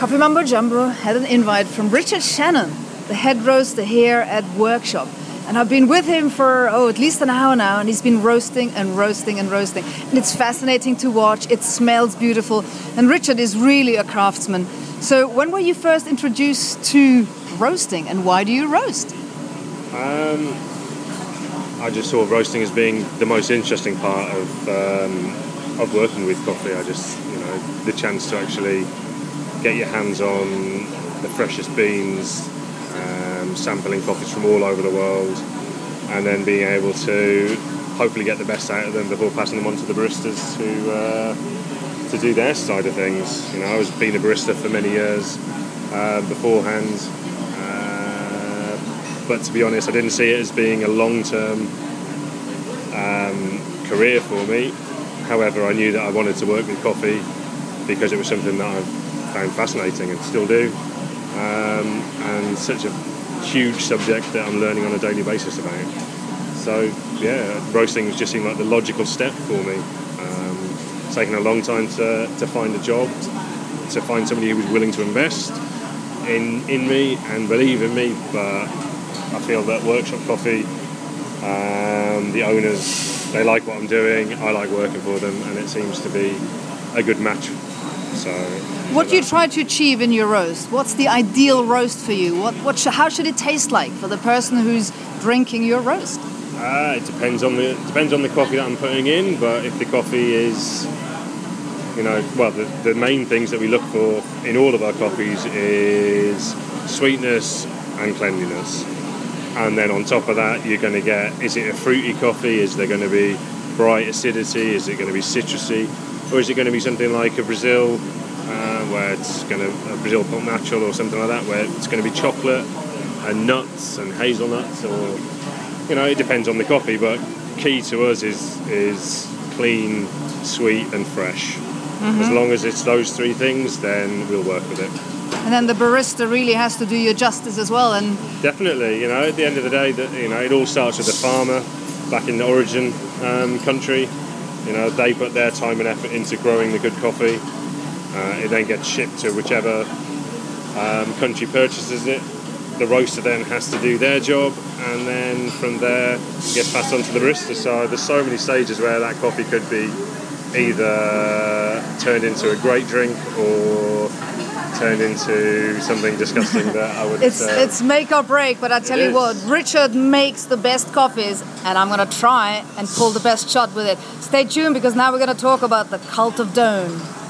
Coffee Mambo Jumbo had an invite from Richard Shannon, the head roaster here at Workshop. And I've been with him for, at least an hour now, and he's been roasting and roasting and roasting. And it's fascinating to watch. It smells beautiful. And Richard is really a craftsman. So when were you first introduced to roasting, and why do you roast? I just saw roasting as being the most interesting part of working with coffee. The chance to actually get your hands on the freshest beans, sampling coffees from all over the world, and then being able to hopefully get the best out of them before passing them on to the baristas to do their side of things. I was being a barista for many years beforehand, but to be honest, I didn't see it as being a long-term career for me. However, I knew that I wanted to work with coffee because it was something that I found fascinating and still do, and such a huge subject that I'm learning on a daily basis about. So roasting just seemed like the logical step for me. It's taken a long time to find a job, to find somebody who was willing to invest in me and believe in me, but I feel that Workshop Coffee, the owners, they like what I'm doing, I like working for them, and it seems to be a good match. So, what do you try to achieve in your roast? What's the ideal roast for you? How should it taste like for the person who's drinking your roast? It depends on the coffee that I'm putting in. But if the coffee is, the main things that we look for in all of our coffees is sweetness and cleanliness. And then on top of that, you're going to get: is it a fruity coffee? Is there going to be bright acidity? Is it going to be citrusy? Or is it going to be something like a Brazil, where it's going to a Brazil Pulp Natural or something like that, where it's going to be chocolate and nuts and hazelnuts, or it depends on the coffee. But key to us is clean, sweet, and fresh. Mm-hmm. As long as it's those three things, then we'll work with it. And then the barista really has to do you justice as well. And definitely, at the end of the day, it all starts with the farmer back in the origin country. They put their time and effort into growing the good coffee. It then gets shipped to whichever country purchases it. The roaster then has to do their job, and then from there it gets passed on to the barista. So there's so many stages where that coffee could be either turned into a great drink or turned into something disgusting that I wouldn't say. It's make or break, but I tell you what, Richard makes the best coffees, and I'm going to try and pull the best shot with it. Stay tuned, because now we're going to talk about the cult of Doan.